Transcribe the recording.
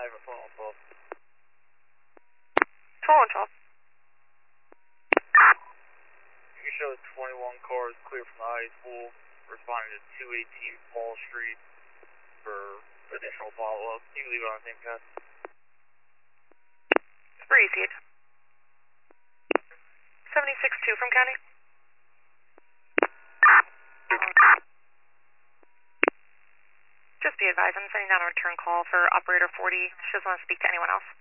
5 and 12. 12 and 12. You show 21 cars clear from the high school, responding to 218 Fall Street for additional follow-up. You can leave it on the same path. Received. 76-2 from county. Just be advised, I'm sending down a return call for operator 40. She doesn't want to speak to anyone else.